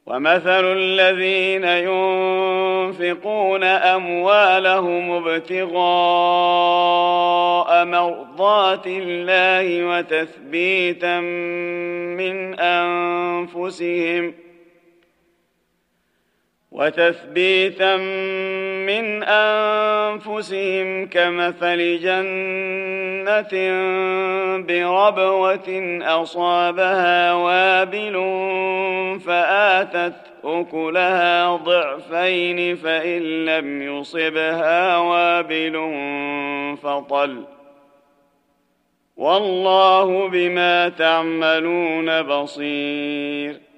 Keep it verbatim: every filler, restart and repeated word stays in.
ومثل الذين ينفقون أموالهم ابتغاء مرضات الله وتثبيتا من أنفسهم وتثبيتا من أنفسهم كمثل جنة بربوة أصابها وابل فآتت أكلها ضعفين فإن لم يصبها وابل فطل والله بما تعملون بصير